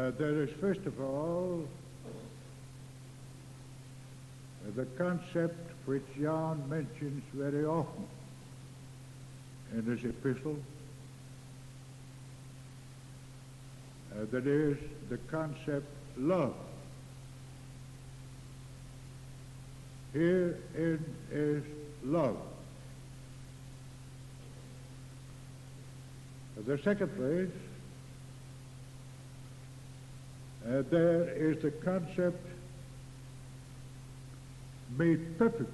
There is, first of all, the concept which John mentions very often in his epistle, that is the concept love. Herein is love. The second place, there is the concept made perfect,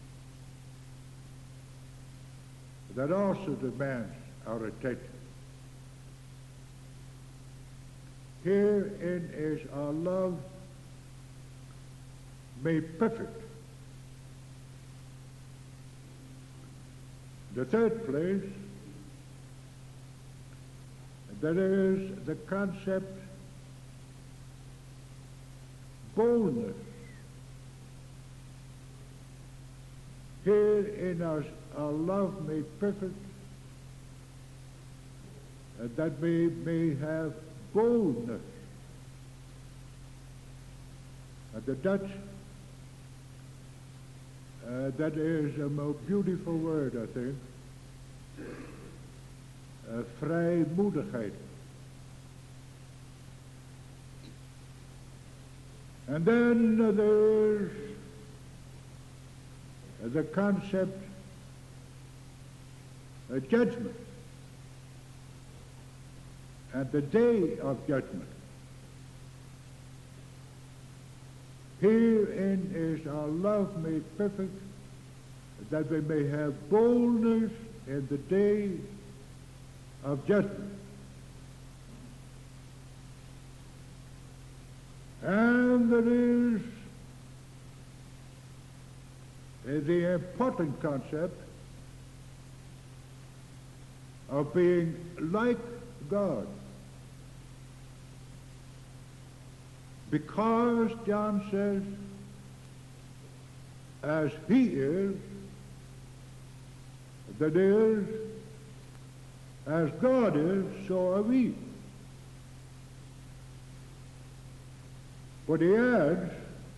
that also demands our attention. Herein is our love made perfect. The third place, that is the concept boldness. Herein is our love made perfect, that we may have boldness. The Dutch, that is a more beautiful word, I think. Vrijmoedigheid. And then there's the concept of judgment and the day of judgment. Herein is our love made perfect, that we may have boldness in the day of judgment. And there is the important concept of being like God. Because, John says, as he is, that is, as God is, so are we. But he adds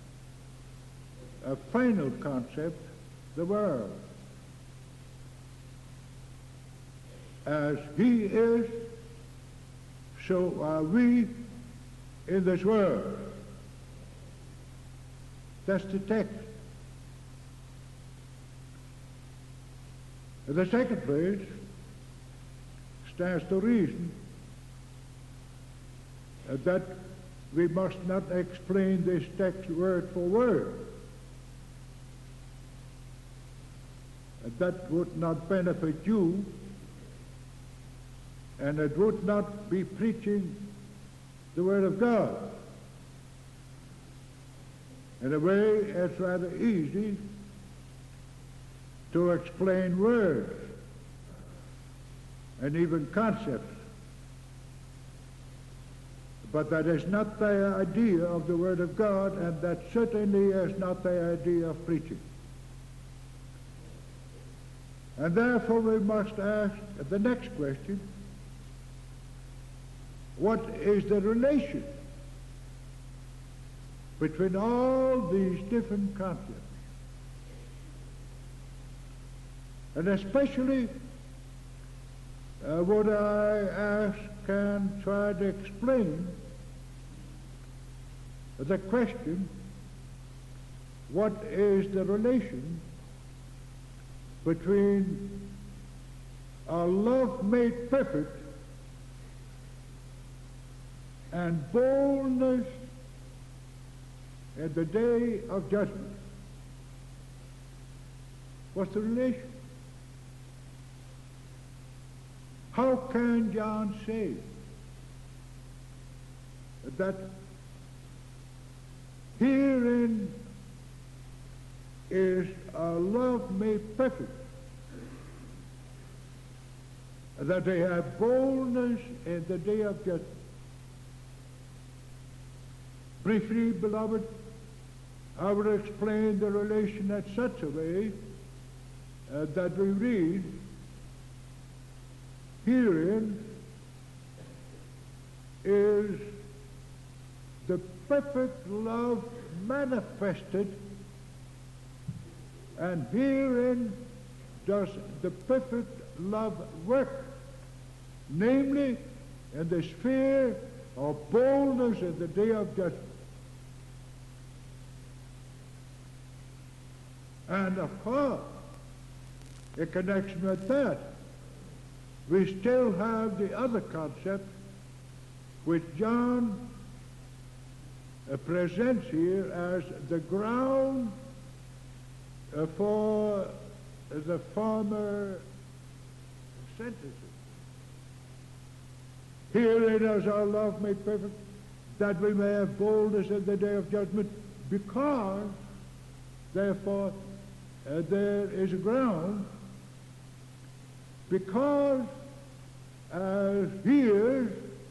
a final concept, the world. As he is, so are we in this world. That's the text. In the second place stands the reason that we must not explain this text word for word. That would not benefit you, and it would not be preaching the Word of God. In a way, it's rather easy to explain words and even concepts. But that is not the idea of the Word of God, and that certainly is not the idea of preaching. And therefore we must ask the next question: what is the relation between all these different concepts? And especially would I ask and try to explain the question, what is the relation between our love made perfect and boldness in the day of judgment? What's the relation? How can John say that herein is our love made perfect, that they have boldness in the day of judgment? Briefly, beloved, I will explain the relation in such a way that we read, herein is the perfect love manifested, and herein does the perfect love work, namely in the sphere of boldness in the day of judgment. And of course, in connection with that, we still have the other concept which John presents here as the ground for the former sentences. Herein is our love made perfect, that we may have boldness in the day of judgment, because, therefore, there is a ground, because as here,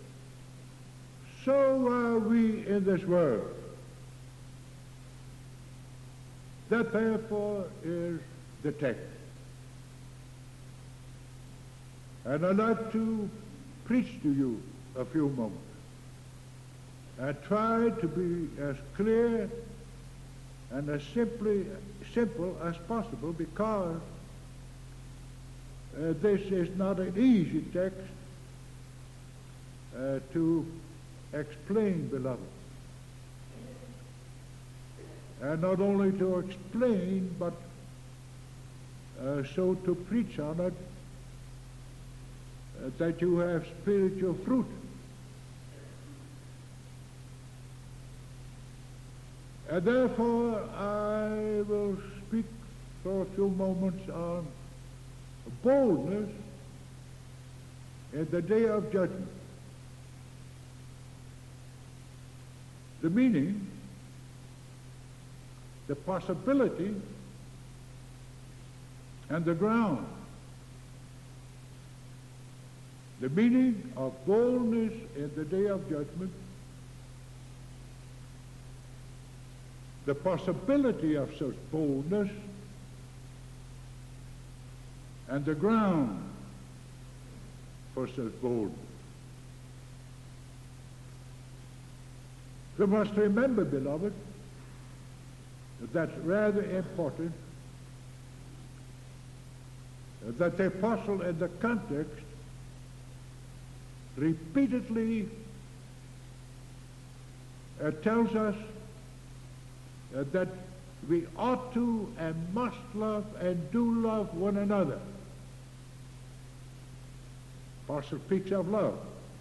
so are we in this world. That therefore is the text. And I'd like to preach to you a few moments and try to be as clear and as simple as possible, because this is not an easy text to explain, beloved. And not only to explain, but so to preach on it, that you have spiritual fruit. And therefore I will speak for a few moments on boldness in the day of judgment. The meaning, the possibility, and the ground. The meaning of boldness in the day of judgment, the possibility of such boldness, and the ground for such boldness. You must remember, beloved, that's rather important, that the apostle in the context repeatedly tells us that we ought to and must love and do love one another. Apostle speaks of love.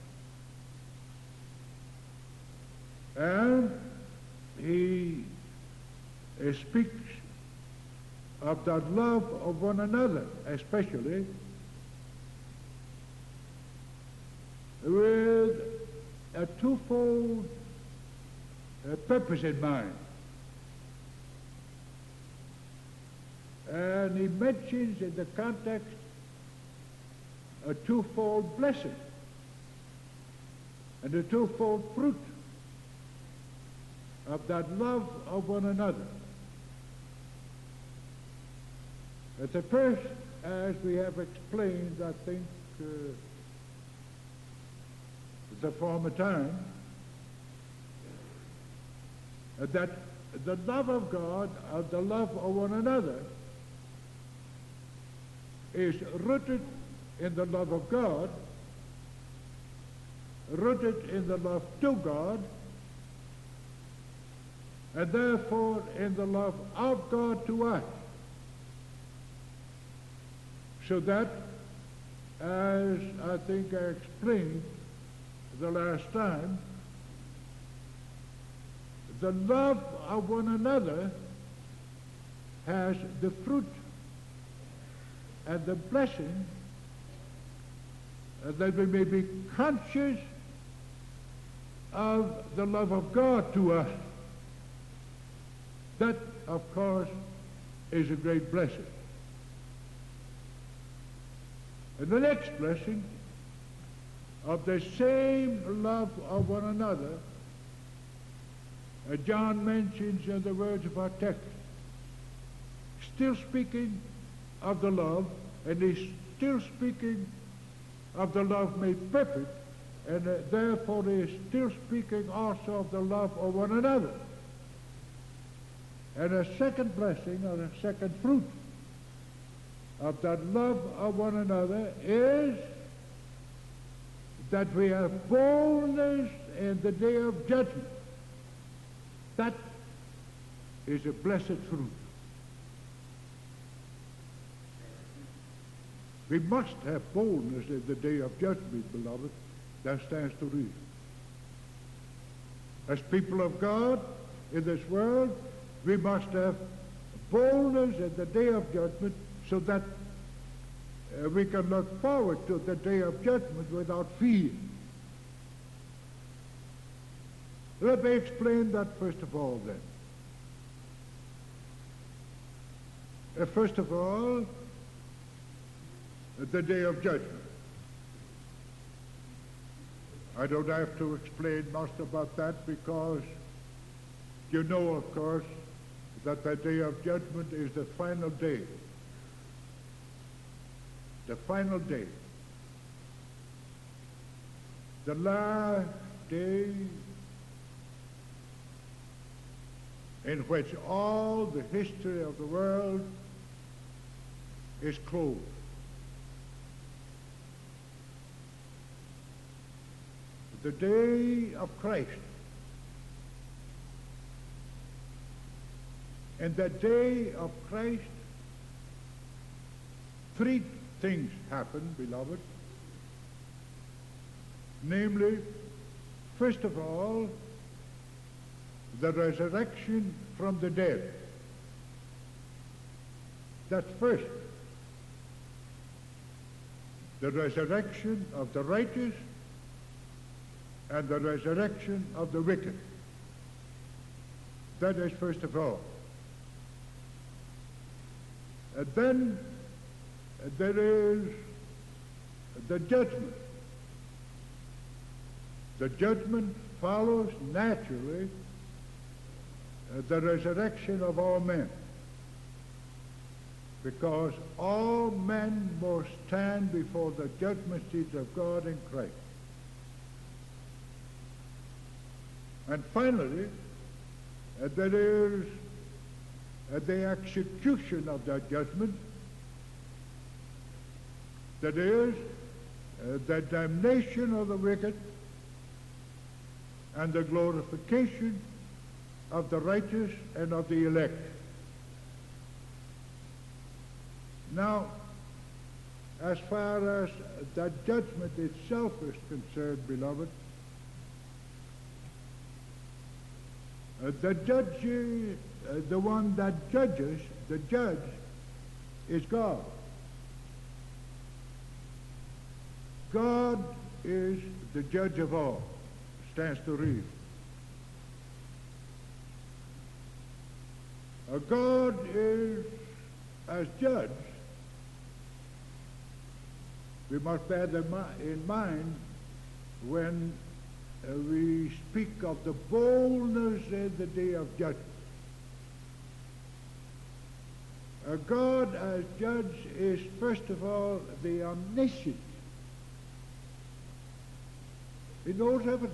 And he speaks of that love of one another, especially with a twofold purpose in mind. And he mentions in the context a twofold blessing and a twofold fruit of that love of one another. At the first, as we have explained, I think, the former time, that the love of God, the love of one another, is rooted in the love of God, rooted in the love to God, and therefore in the love of God to us. So that, as I think I explained the last time, the love of one another has the fruit and the blessing that we may be conscious of the love of God to us. That, of course, is a great blessing. And the next blessing of the same love of one another, John mentions in the words of our text, still speaking of the love, and he's still speaking of the love made perfect, and therefore he is still speaking also of the love of one another. And a second blessing, or a second fruit of that love of one another is that we have boldness in the day of judgment. That is a blessed fruit. We must have boldness in the day of judgment, beloved. That stands to reason. As people of God in this world, we must have boldness in the day of judgment so that we can look forward to the day of judgment without fear. Let me explain that first of all then. First of all, the day of judgment. I don't have to explain much about that because you know, of course, that the day of judgment is the final day. The final day. The last day in which all the history of the world is closed. The day of Christ. In the day of Christ, three things happen, beloved. Namely, first of all, the resurrection from the dead. That's first. The resurrection of the righteous and the resurrection of the wicked. That is first of all. And then there is the judgment. The judgment follows naturally the resurrection of all men, because all men must stand before the judgment seat of God in Christ. And finally, there is the execution of that judgment, that is, the damnation of the wicked and the glorification of the righteous and of the elect. Now, as far as that judgment itself is concerned, beloved, the judge, the one that judges, the judge, is God. God is the judge of all. Stands to read. God is, as judge, we must bear that in mind when we speak of the boldness in the day of judgment. God as judge is first of all the omniscient. He knows everything.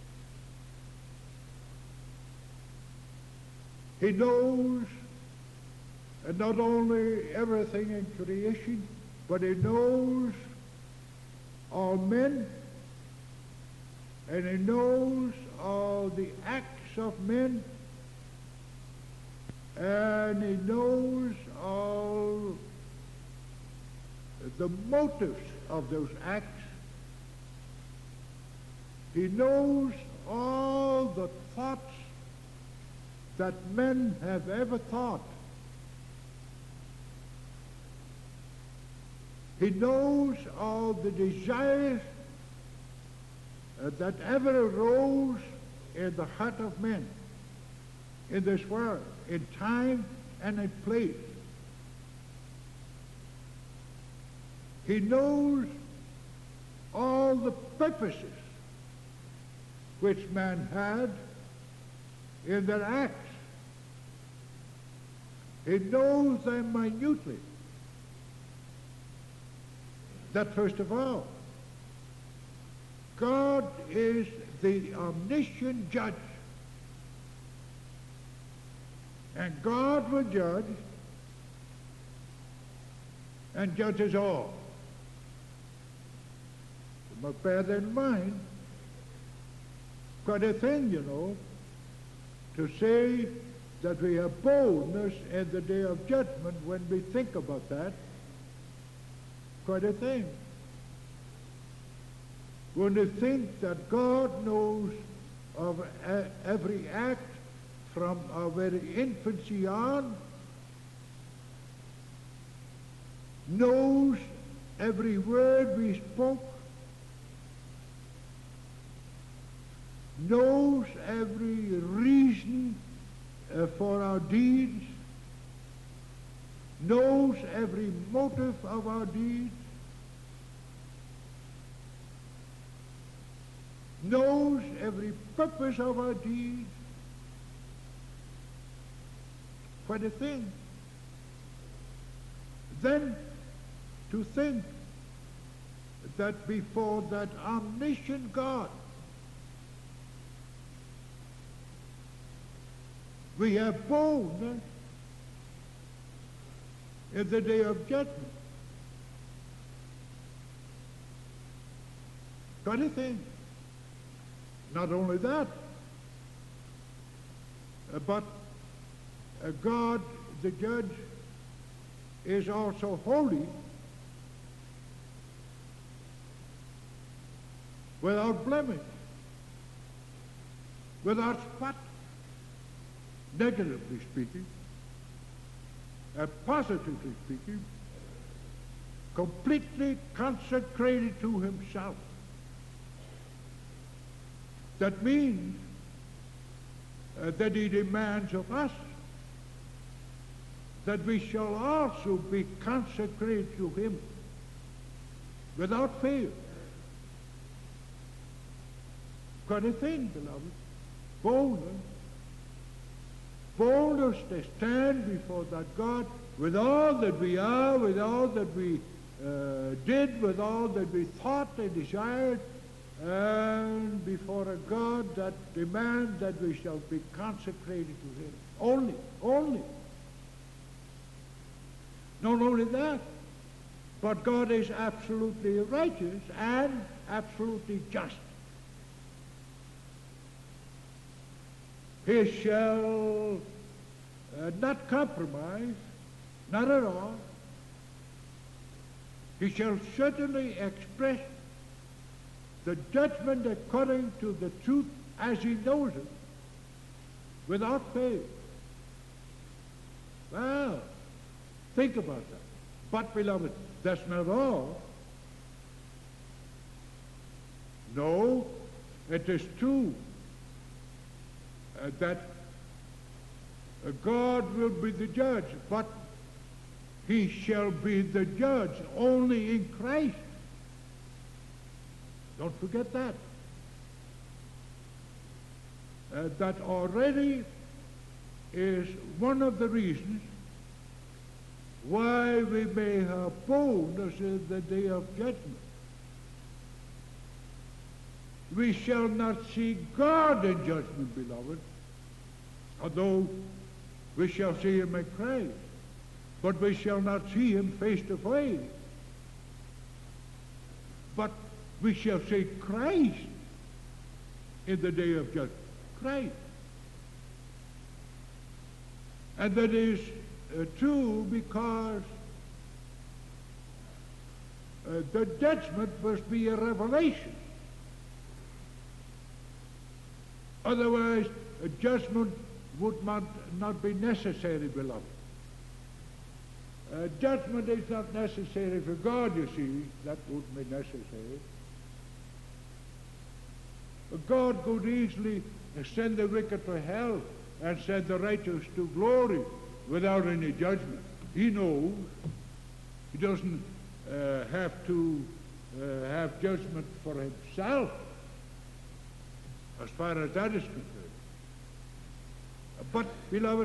He knows not only everything in creation, but he knows all men, and he knows all the acts of men, and he knows all the motives of those acts. He knows all the thoughts that men have ever thought. He knows all the desires that ever arose in the heart of men in this world, in time and in place. He knows all the purposes which man had in their acts. He knows them minutely. That first of all, God is the omniscient judge. And God will judge and judges all. You must bear that in mind. Quite a thing, you know, to say that we have boldness in the day of judgment when we think about that. Quite a thing. When we think that God knows of every act from our very infancy on, knows every word we spoke, knows every reason for our deeds, knows every motive of our deeds, knows every purpose of our deeds. Quite a thing. Then to think that before that omniscient God we have boldness in the day of judgment. Quite a thing. Not only that, but God, the judge, is also holy, without blemish, without spot, negatively speaking, positively speaking, completely consecrated to himself. That means that he demands of us that we shall also be consecrated to him without fail. Quite a thing, beloved. Boldness. Boldness to stand before that God with all that we are, with all that we did, with all that we thought and desired, and before a God that demands that we shall be consecrated to him. Only. Not only that, but God is absolutely righteous and absolutely just. He shall not compromise, not at all. He shall certainly express the judgment according to the truth as he knows it, without fail. Well, think about that. But, beloved, that's not all. No, it is true that God will be the judge, but he shall be the judge only in Christ. Don't forget that. That already is one of the reasons why we may have boldness in the day of judgment. We shall not see God in judgment, beloved, although we shall see him in Christ, but we shall not see him face to face. But we shall see Christ in the day of judgment. Christ. And that is true because the judgment must be a revelation. Otherwise, a judgment would not be necessary, beloved. Judgment is not necessary for God, you see. That wouldn't be necessary. God could easily send the wicked to hell and send the righteous to glory without any judgment. He knows. He doesn't have to have judgment for himself, as far as that is concerned. But, beloved,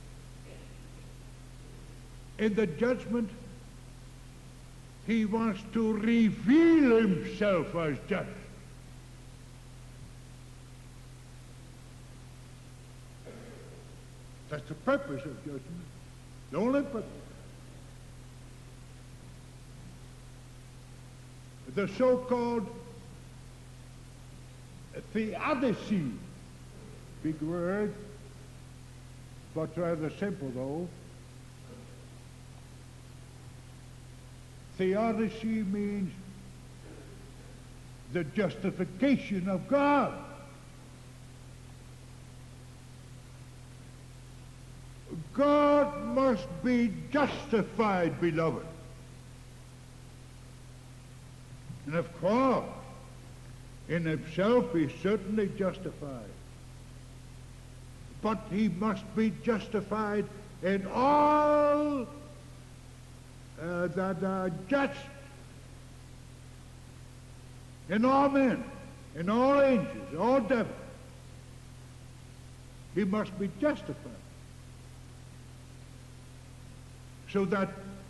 in the judgment, he wants to reveal himself as judge. That's the purpose of judgment. The only purpose. The so-called theodicy, big word, but rather simple though. Theodicy means the justification of God. God must be justified, beloved. And of course, in himself he's certainly justified. But he must be justified in all that are just, in all men, in all angels, all devils. He must be justified. So that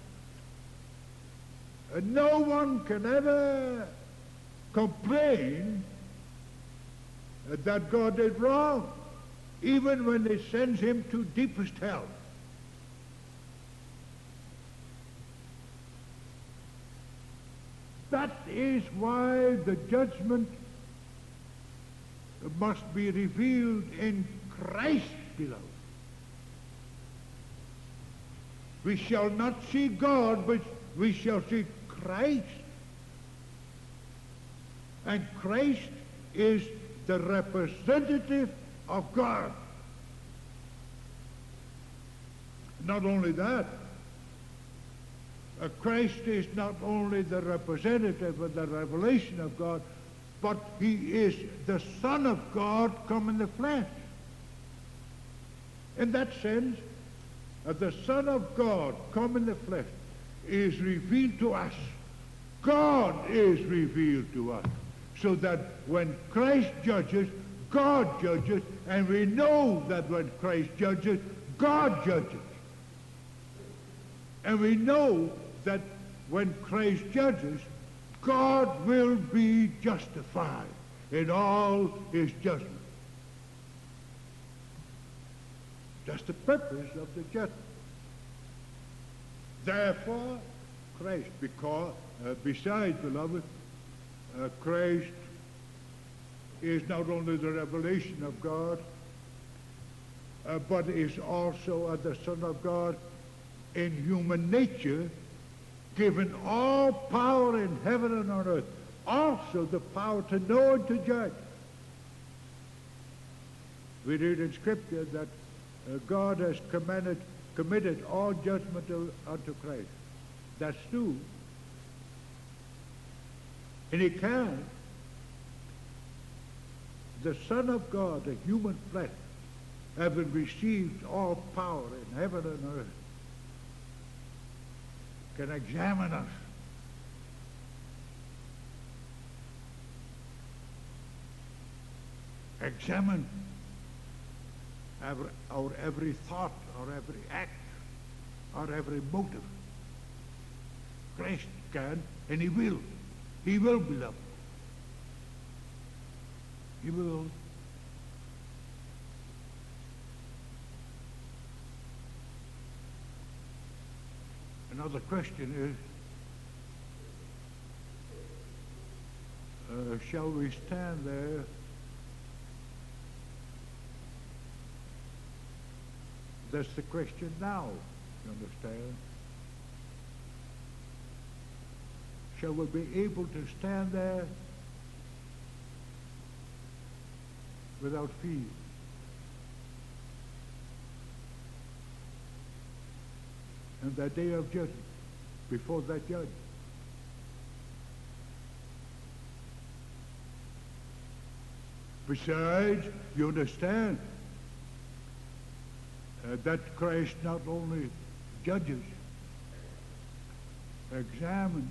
no one can ever complain that God did wrong, even when he sends him to deepest hell. That is why the judgment must be revealed in Christ, beloved. We shall not see God, but we shall see Christ. And Christ is the representative of God. Not only that, Christ is not only the representative of the revelation of God, but he is the Son of God come in the flesh. In that sense, the Son of God come in the flesh is revealed to us. God is revealed to us. So that when Christ judges, God judges, and we know that when Christ judges, God judges. And we know that when Christ judges, God will be justified in all his judgment. That's the purpose of the judgment. Therefore, Christ, because besides, beloved, Christ is not only the revelation of God, but is also the Son of God in human nature, given all power in heaven and on earth, also the power to know and to judge. We read in Scripture that God has committed all judgment unto Christ. That's true. And he can. The Son of God, the human flesh, having received all power in heaven and earth, can examine us. Examine our every thought, our every act, our every motive. Christ can, and he will. He will, beloved. He will. Another question is, shall we stand there That's the question now, you understand? Shall we be able to stand there without fear? And that day of judgment, before that judge. Besides, you understand that Christ not only judges, examines,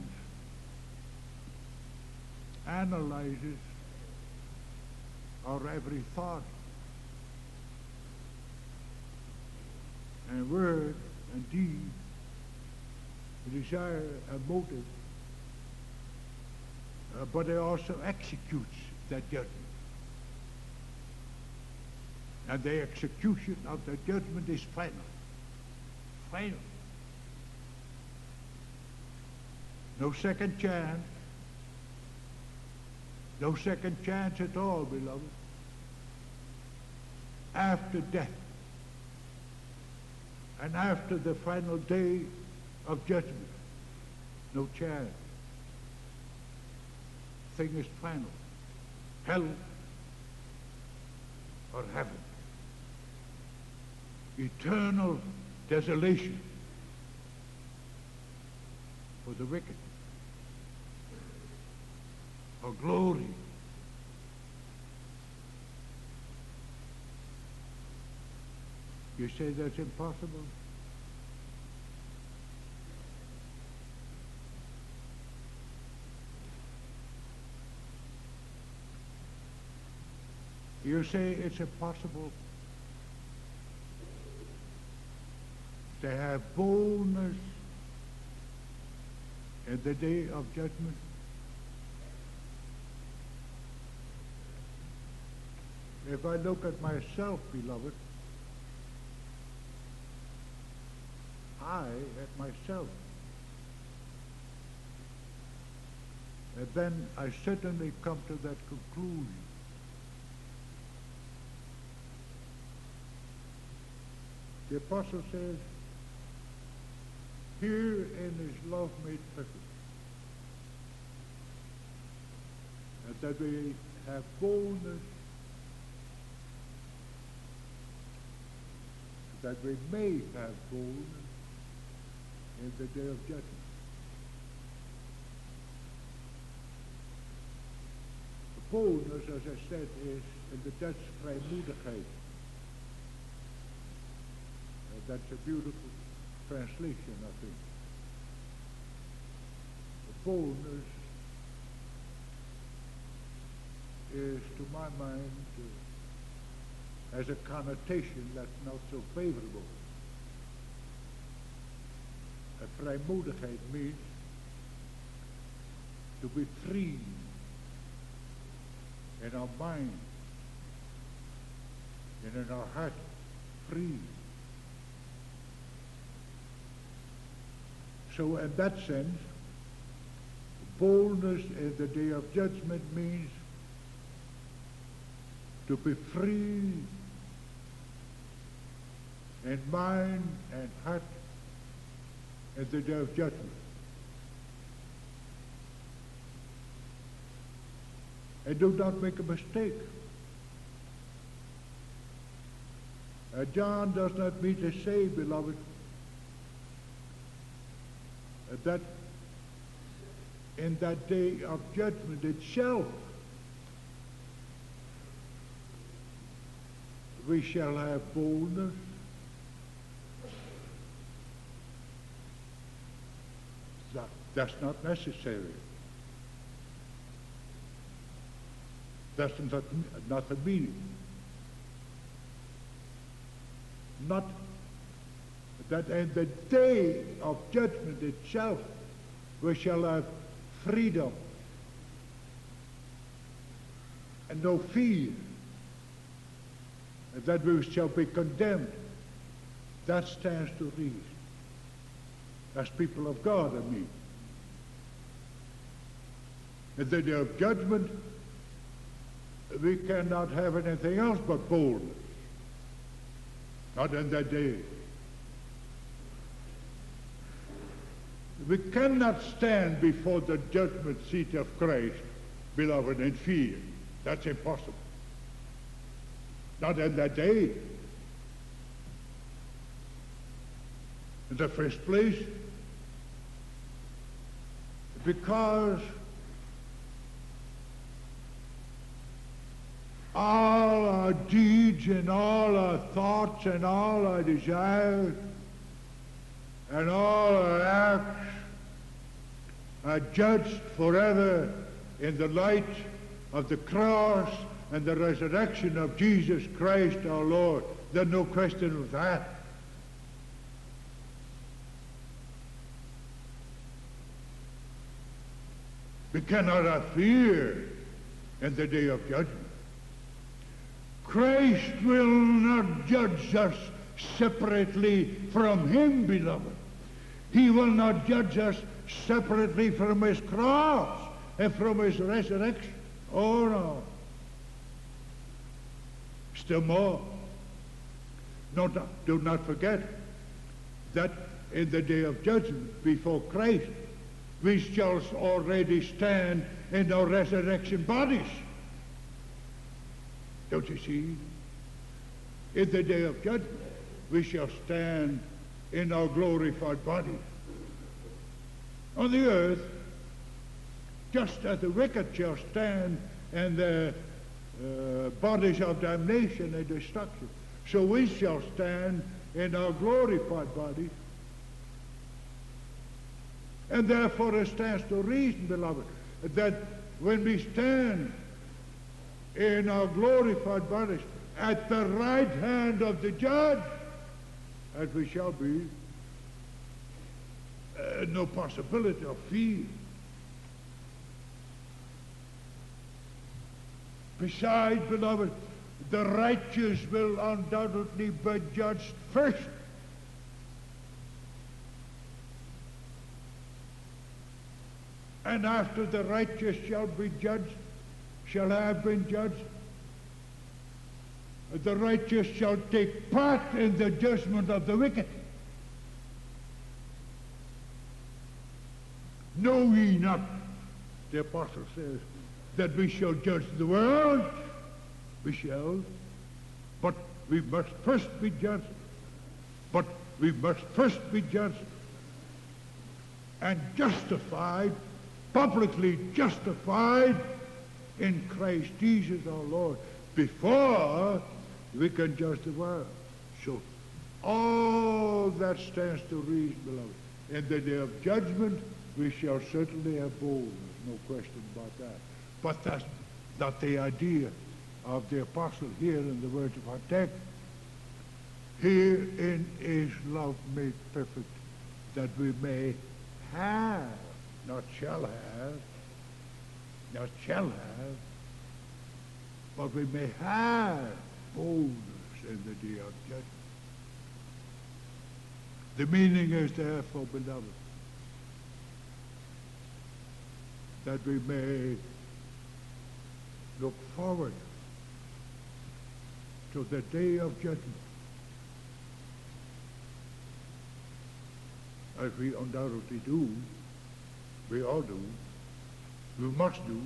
analyzes our every thought and word and deed, desire and motive, but he also executes that judgment. And the execution of the judgment is final. Final. No second chance. No second chance at all, beloved. After death and after the final day of judgment, no chance. Thing is final. Hell or heaven. Eternal desolation for the wicked, or glory. You say that's impossible? You say it's impossible to have boldness in the day of judgment? If I look at myself, beloved, I at myself, and then I certainly come to that conclusion. The apostle says, herein is love made perfect, and that we have boldness, that we may have boldness in the day of judgment. The boldness, as I said, is in the Dutch vrijmoedigheid. That's a beautiful translation, I think. The boldness is, to my mind, has a connotation that's not so favorable. A vrijmoedigheid means to be free in our mind and in our heart, free. So in that sense, boldness in the day of judgment means to be free in mind and heart in the day of judgment. And do not make a mistake. John does not mean to say, beloved, that in that day of judgment itself we shall have boldness. That's not necessary. That's not the meaning. Not that in the day of judgment itself we shall have freedom and no fear, and that we shall be condemned. That stands to reason. As people of God, I mean. In the day of judgment, we cannot have anything else but boldness. Not in that day. We cannot stand before the judgment seat of Christ, beloved, in fear. That's impossible. Not in that day. In the first place, because all our deeds and all our thoughts and all our desires and all our acts are judged forever in the light of the cross and the resurrection of Jesus Christ our Lord. There's no question of that. We cannot have fear in the day of judgment. Christ will not judge us separately from him, beloved. He will not judge us separately from his cross and from his resurrection. Oh no. Still more, do not forget that in the day of judgment before Christ, we shall already stand in our resurrection bodies. Don't you see? In the day of judgment, we shall stand in our glorified bodies. On the earth, just as the wicked shall stand in the bodies of damnation and destruction, so we shall stand in our glorified bodies. And therefore it stands to reason, beloved, that when we stand in our glorified bodies at the right hand of the judge, as we shall be, no possibility of fear. Besides, beloved, the righteous will undoubtedly be judged first. And after the righteous shall have been judged, the righteous shall take part in the judgment of the wicked. Know ye not, the apostle says, that we shall judge the world? We shall. But we must first be judged. But we must first be judged and justified, publicly justified in Christ Jesus our Lord, before we can judge the world. So all that stands to reason, beloved. In the day of judgment, we shall certainly have boldness, no question about that. But that's not the idea of the apostle here in the words of our text. Herein is love made perfect, that we may have, not shall have, but we may have boldness in the day of judgment. The meaning is therefore, beloved, that we may look forward to the day of judgment, as we undoubtedly do, we all do, we must do.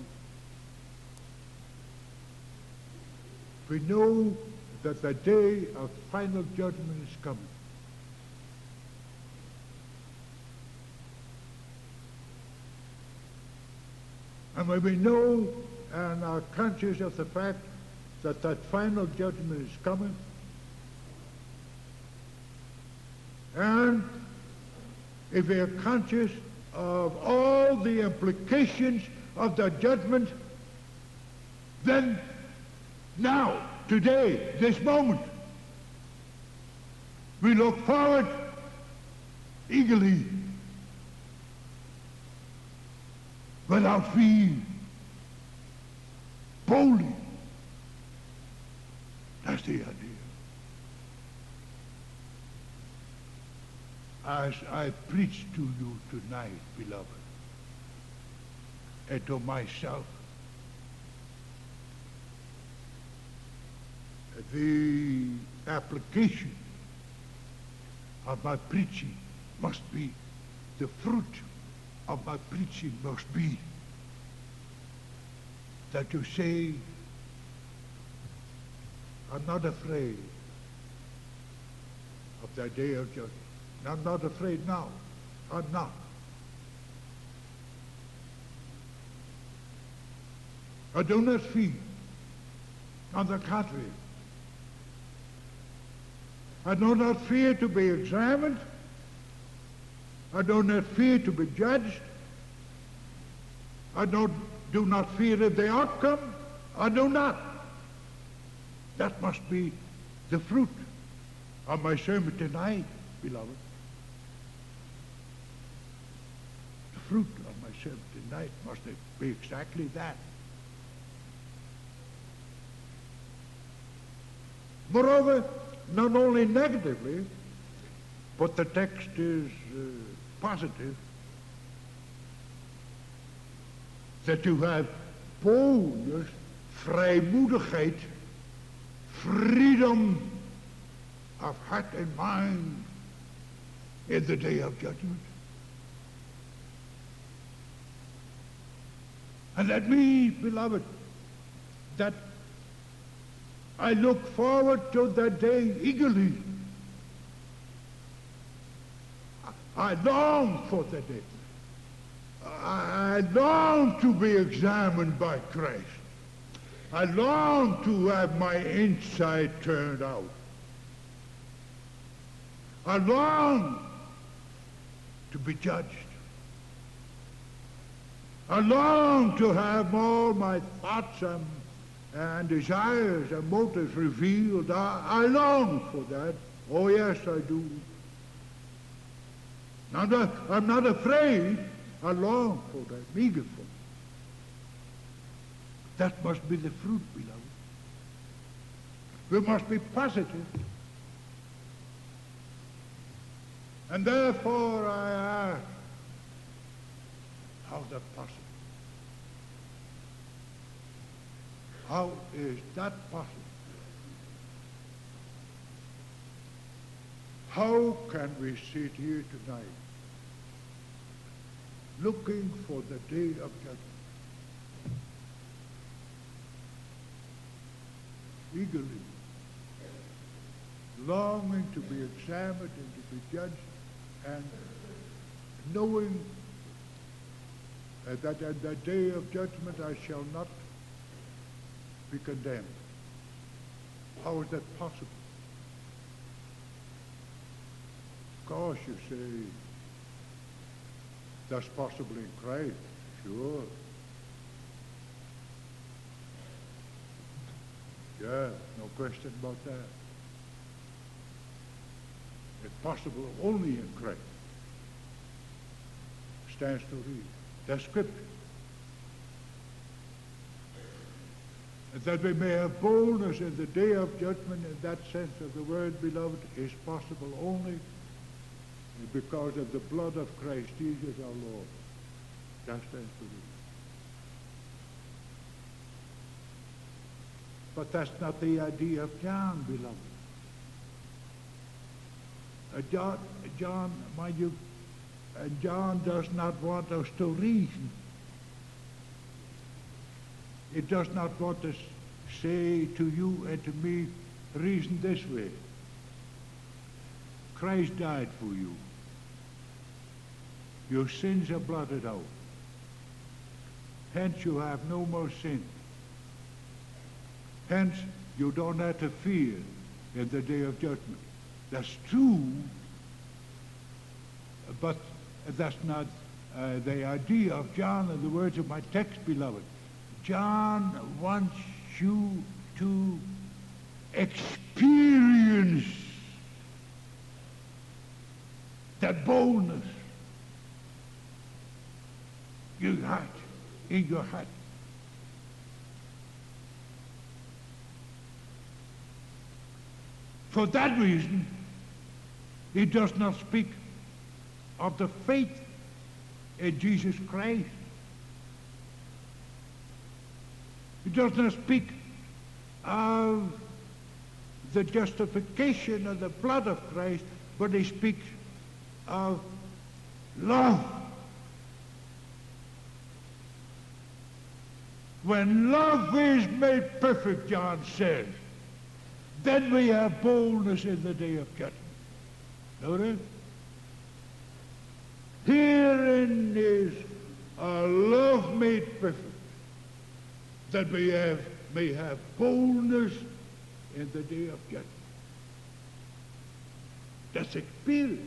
We know that the day of final judgment is coming. And when we know and are conscious of the fact that that final judgment is coming, and if we are conscious of all the implications of the judgment, then now, today, this moment, we look forward eagerly, without fear, boldly. That's the idea. As I preach to you tonight, beloved, and to myself, the application of my preaching must be, the fruit of my preaching must be that you say, I'm not afraid of that day of judgment. I'm not afraid now. I'm not. I do not fear. On the contrary, I do not fear to be examined. I do not fear to be judged. I do not fear the outcome. I do not. That must be the fruit of my sermon tonight, beloved. The fruit of my sermon tonight must be exactly that. Moreover, not only negatively, but the text is positive, that you have boldness, vrijmoedigheid, freedom of heart and mind in the day of judgment. And that means, beloved, that I look forward to that day eagerly. I long for that day. I long to be examined by Christ. I long to have my inside turned out. I long to be judged. I long to have all my thoughts and desires and motives revealed. I long for that. Oh yes, I do. I'm not afraid. I long for that, I'm eager for it. That must be the fruit, beloved. We must be positive. And therefore I ask, how's that possible? How is that possible? How can we sit here tonight looking for the day of judgment, eagerly, longing to be examined and to be judged, and knowing that at the day of judgment I shall not be condemned? How is that possible? Of course, you say, that's possible in Christ. Sure. Yeah, no question about that. It's possible only in Christ. Stands to read. That's Scripture. And that we may have boldness in the day of judgment, in that sense of the word, beloved, is possible only because of the blood of Christ Jesus our Lord. That stands to read. But that's not the idea of John, beloved. John, mind you, John does not want us to reason. It does not want to say to you and to me, reason this way. Christ died for you. Your sins are blotted out. Hence you have no more sin. Hence you don't have to fear in the day of judgment. That's true, but that's not the idea of John and the words of my text, beloved. John wants you to experience that boldness in your heart. For that reason, he does not speak of the faith in Jesus Christ. He does not speak of the justification of the blood of Christ, but he speaks of love. When love is made perfect, John says, then we have boldness in the day of judgment. Notice? Herein is a love made perfect, that we may have boldness in the day of judgment. That's experience.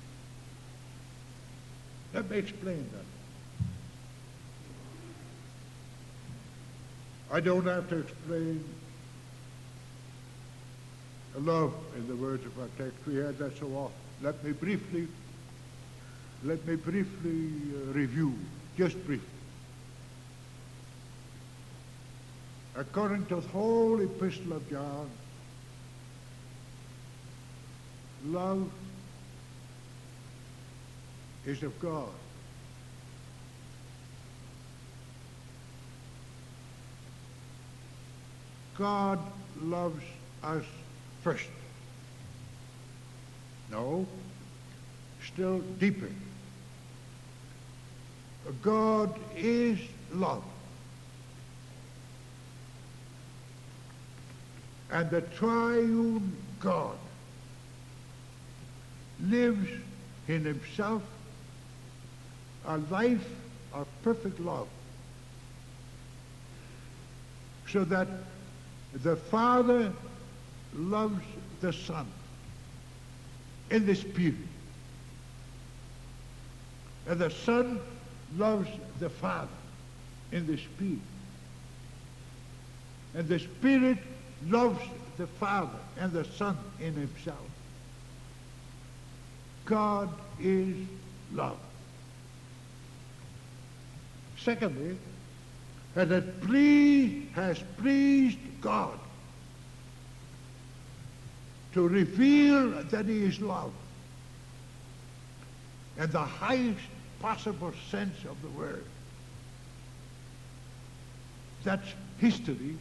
Let me explain that. I don't have to explain love in the words of our text. We heard that so often. Let me briefly review, just briefly. According to the whole epistle of John, love is of God. God loves us first. No, still deeper. God is love. And the triune God lives in himself a life of perfect love, so that the Father loves the Son in the Spirit, and the Son loves the Father in the Spirit, and the Spirit loves the Father and the Son in himself. God is love. Secondly, that it has pleased God to reveal that he is love in the highest possible sense of the word. That's history.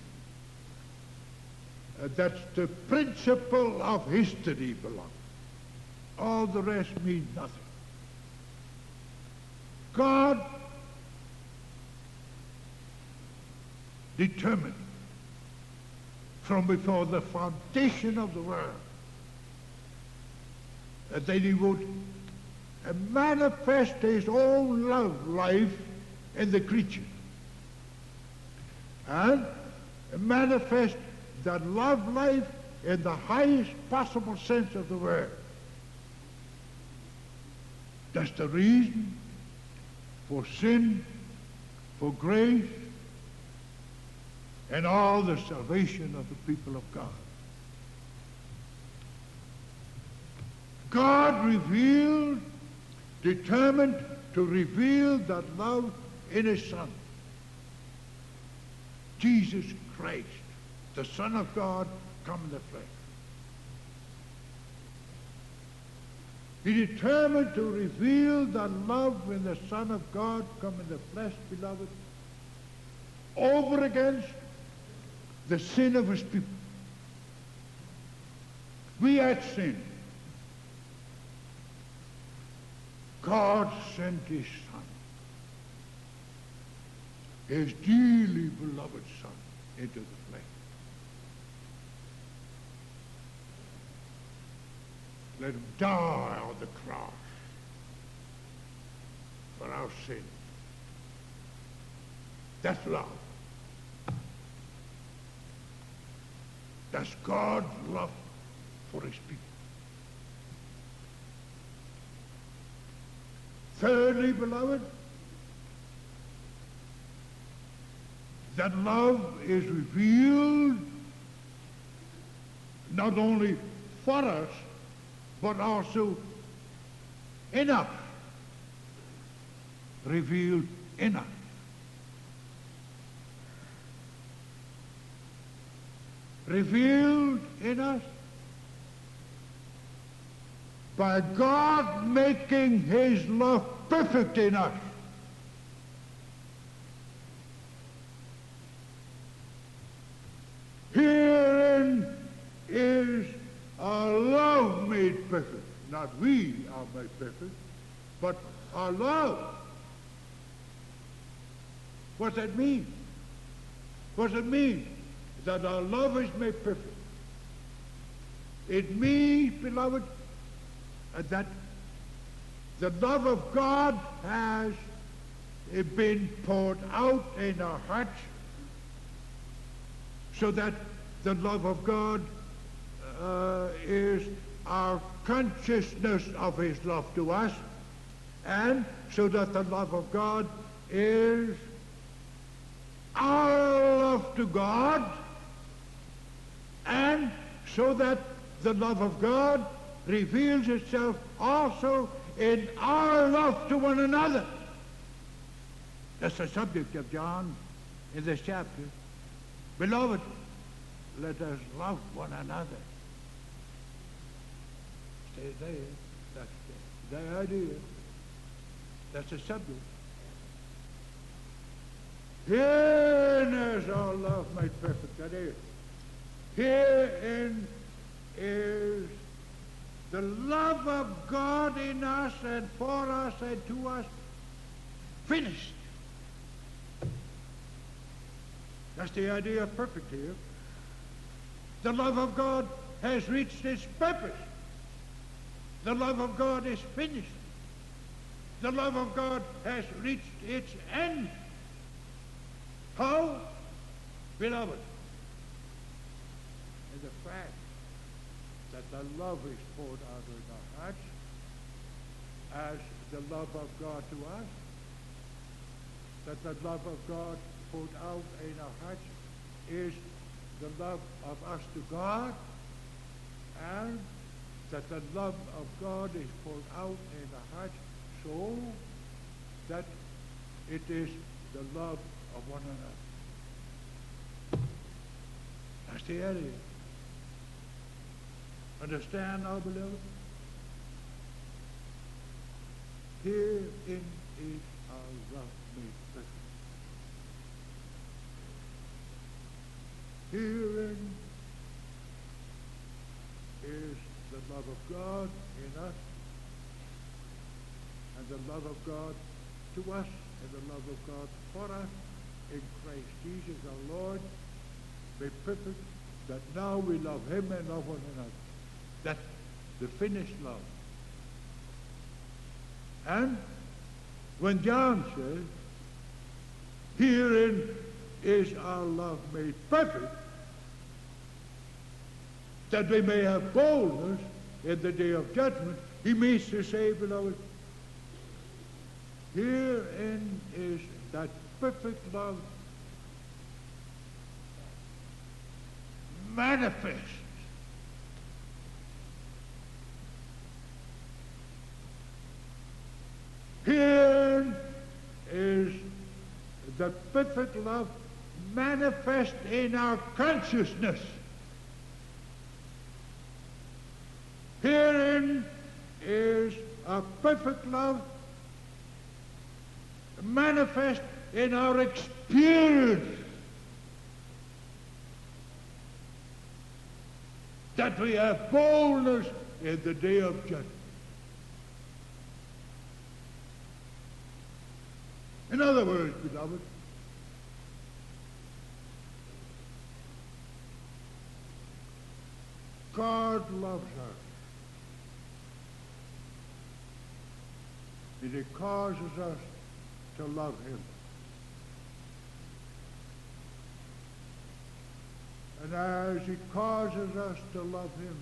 That's the principle of history, beloved. All the rest means nothing. God determined from before the foundation of the world that he would manifest his own love life in the creature and manifest that love life in the highest possible sense of the word. That's the reason for sin, for grace, and all the salvation of the people of God. God revealed, determined to reveal that love in his Son, Jesus Christ, the Son of God, come in the flesh. He determined to reveal that love in the Son of God, come in the flesh, beloved, over against the sin of his people. We had sinned. God sent his Son, his dearly beloved Son, into the flesh. Let him die on the cross for our sin. That's love. That's God's love for his people. Thirdly, beloved, that love is revealed not only for us, but also in us. Revealed in us. Revealed in us by God making his love perfect in us. Herein is our love made perfect. Not we are made perfect, but our love. What does that mean? What does it mean that our love is made perfect? It means, beloved, that the love of God has been poured out in our hearts, so that the love of God is our consciousness of his love to us, and so that the love of God is our love to God, and so that the love of God reveals itself also in our love to one another. That's the subject of John in this chapter. Beloved, let us love one another. Stay there. That's the idea. That's the subject. Herein is our love made perfect. That is, herein is the love of God in us and for us and to us finished. That's the idea of perfect here. The love of God has reached its purpose. The love of God is finished. The love of God has reached its end. How? Beloved, in the fact that the love is poured out in our hearts as the love of God to us, that the love of God poured out in our hearts is the love of us to God, and that the love of God is poured out in our hearts so that it is the love of one another. That's the idea. Understand now, beloved? Herein is our love made perfect. Herein is the love of God in us, and the love of God to us, and the love of God for us in Christ Jesus our Lord, made perfect, that now we love him and love one another. That's the finished love. And when John says, herein is our love made perfect, that we may have boldness in the day of judgment, he means to say, beloved, herein is that perfect love manifest. Herein is the perfect love manifest in our consciousness. Herein is a perfect love manifest in our experience, that we have boldness in the day of judgment. In other words, beloved, God loves us. And it causes us to love him. And as he causes us to love him,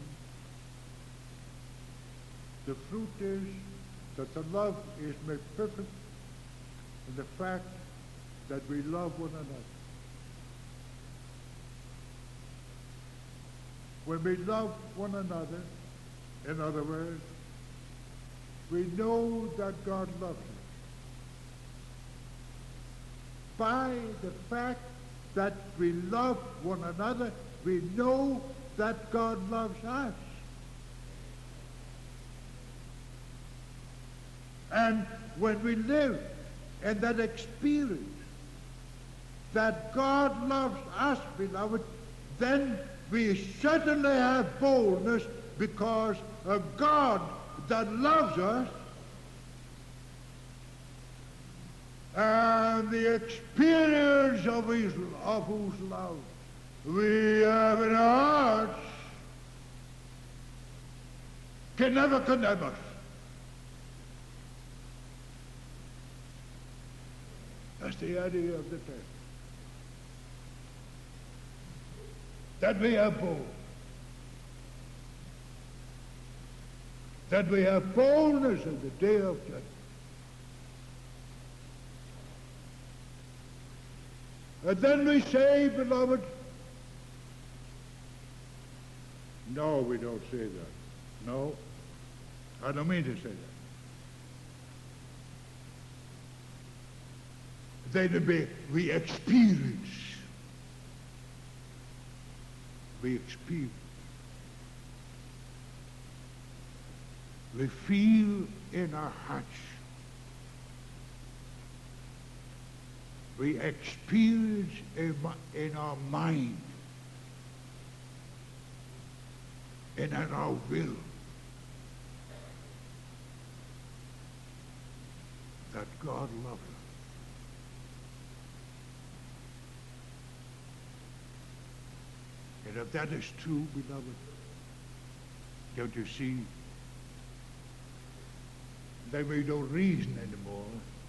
the fruit is that the love is made perfect in the fact that we love one another. When we love one another, in other words, we know that God loves us. By the fact that we love one another, we know that God loves us. And when we live in that experience that God loves us, beloved, then we certainly have boldness, because a God that loves us, and the experience of whose love we have in our hearts can never condemn us. That's the idea of the text. That we have bold. That we have boldness in the day of judgment. And then we say, beloved, no, we don't say that. No, I don't mean to say that. Then we experience. We experience. we feel in our hearts. We experience in our mind and in our will that God loves us. And if that is true, beloved, don't you see, then we don't reason anymore.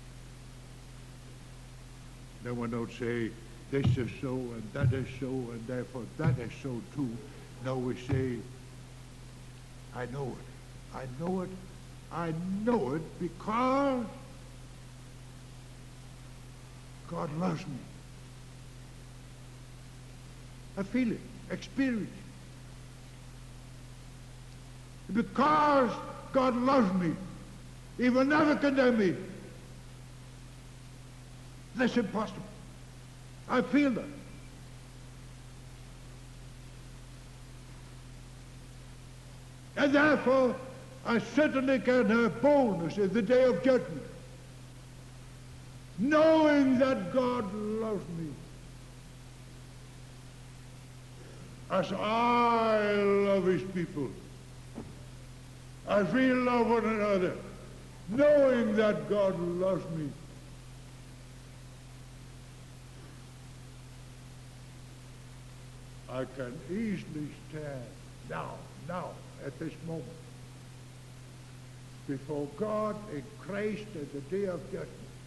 No one don't say, this is so, and that is so, and therefore that is so too. No, we say, I know it. I know it. I know it because God loves me. I feel it, experience it. Because God loves me, He will never condemn me. That's impossible. I feel that. And therefore, I certainly can have boldness in the day of judgment, knowing that God loves me as I love His people, as we love one another, knowing that God loves me. I can easily stand now, at this moment, before God in Christ at the day of judgment.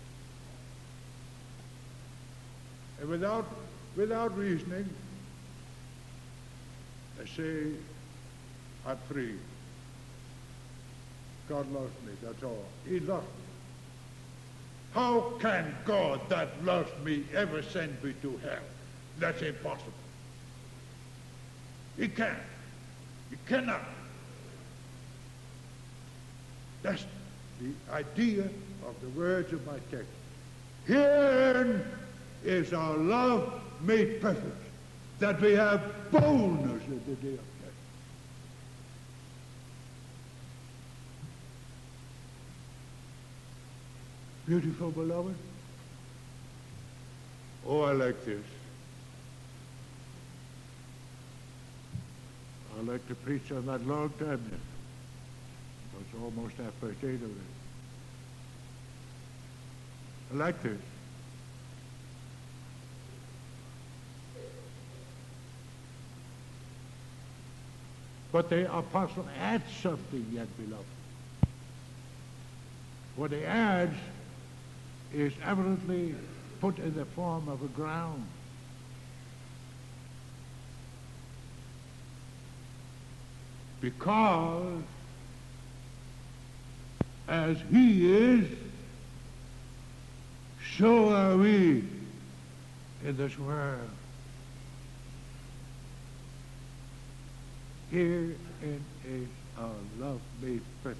And without reasoning, I say, I'm free. God loves me, that's all. He loves me. How can God that loves me ever send me to hell? That's impossible. He can't. He cannot. That's the idea of the words of my text. Herein is our love made perfect, that we have boldness in the day of judgment. Beautiful, beloved. Oh, I like this. I like to preach on that long time now. It's almost halfway through already. I like this. But the apostle adds something yet, beloved. What he adds is evidently put in the form of a ground. Because as He is, so are we in this world. Herein is our love made perfect,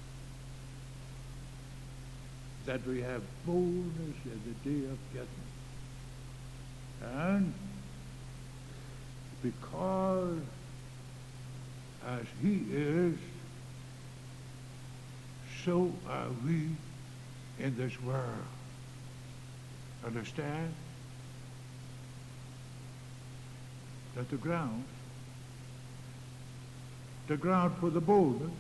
that we have boldness in the day of judgment. And because as He is, so are we in this world. Understand? That the ground for the boldness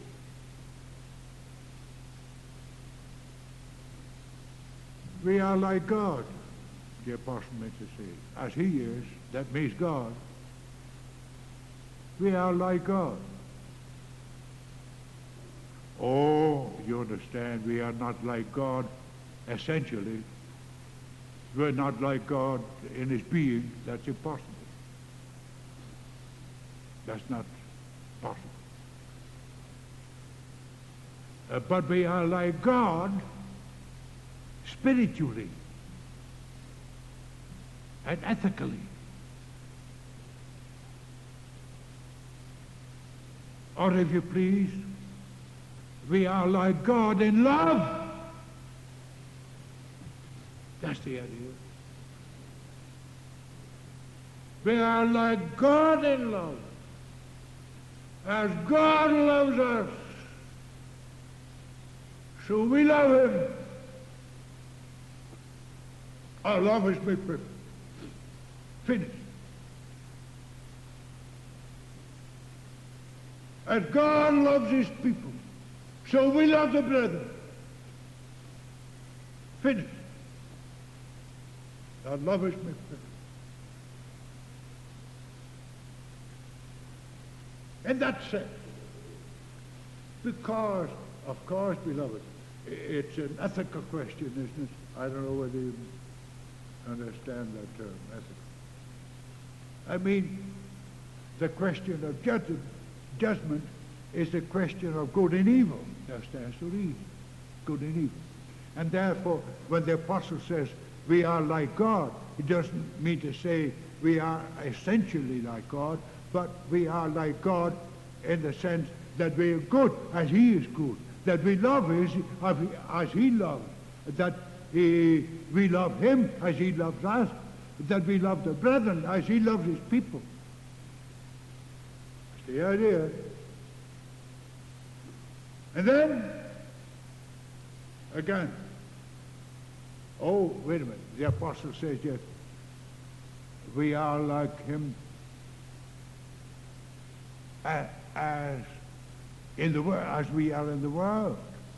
we are like God, the apostle meant to say. As He is, that means God. We are like God. Oh, you understand, we are not like God essentially. We're not like God in His being. That's impossible. That's not possible. But we are like God spiritually and ethically. Or if you please, we are like God in love. That's the idea. We are like God in love. As God loves us, so we love him. Our love is made perfect. Finished. As God loves his people, so we love the brethren. Finished. Our love is made perfect. In that sense, because, of course, beloved, it's an ethical question, isn't it? I don't know whether you understand that term, ethical. I mean, the question of judgment is the question of good and evil. That stands to reason. Good and evil. And therefore, when the apostle says we are like God, it doesn't mean to say we are essentially like God, but we are like God in the sense that we are good as he is good, that we love as he loves, that we love him as he loves us, that we love the brethren as he loves his people. That's the idea. And then, again, oh, wait a minute, the apostle says, yes, we are like him as in the world, as we are in the world.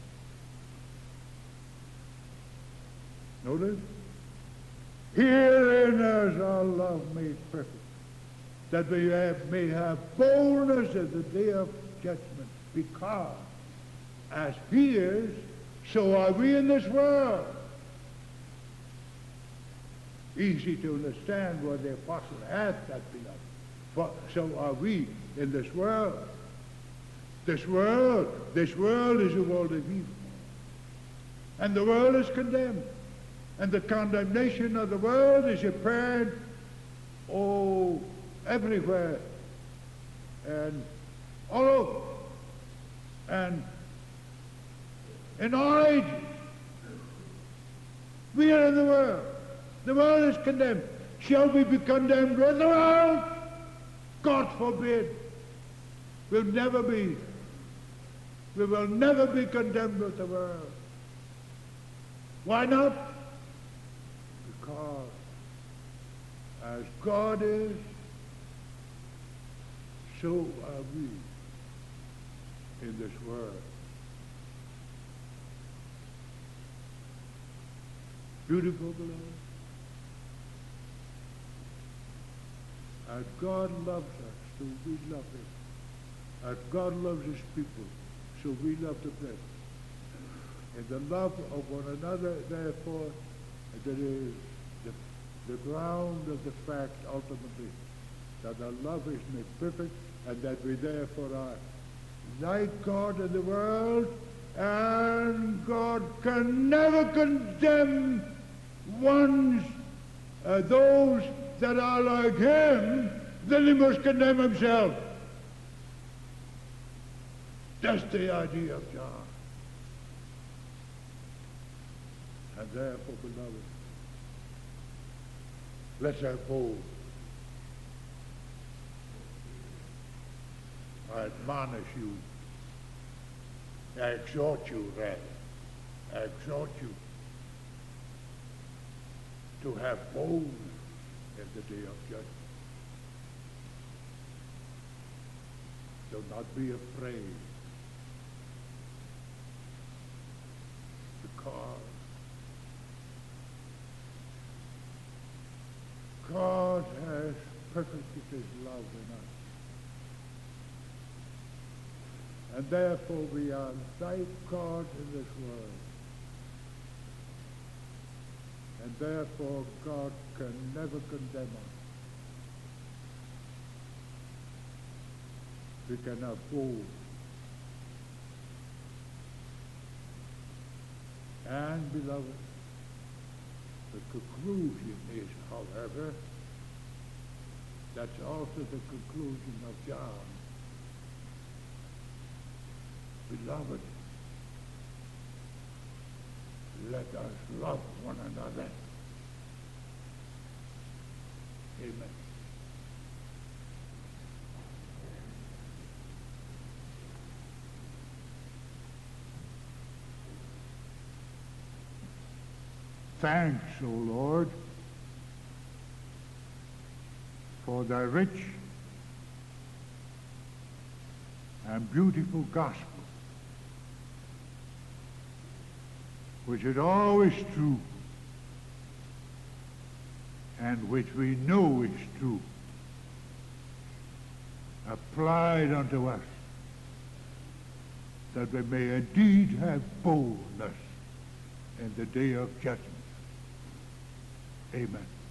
Notice? Herein is our love made perfect, that we may have boldness at the day of judgment, because as he is, so are we in this world. Easy to understand what the apostle had, that beloved. For so are we in this world. This world is a world of evil. And the world is condemned. And the condemnation of the world is apparent, everywhere. And all over. And in all ages. We are in the world. The world is condemned. Shall we be condemned with the world? God forbid. We'll never be. We will never be condemned with the world. Why not? Because as God is, so are we in this world. Beautiful, beloved. As God loves us, so we love him. As God loves his people, so we love the brethren. In the love of one another, therefore, that is the ground of the fact, ultimately, that our love is made perfect, and that we therefore are like God in the world, and God can never condemn those that are like him, then he must condemn himself. That's the idea of John. And therefore, beloved, let's have bold. I admonish you, I exhort you, rather, I exhort you to have boldness in the day of judgment. Do not be afraid, because God has perfected his love in us. And therefore we are like God in this world. And therefore God can never condemn us. We can afford. And, beloved, the conclusion is, however, that's also the conclusion of John. Beloved, let us love one another. Amen. thanks, O Lord, for thy rich and beautiful gospel, which is always true and which we know is true, applied unto us, that we may indeed have boldness in the day of judgment. Amen.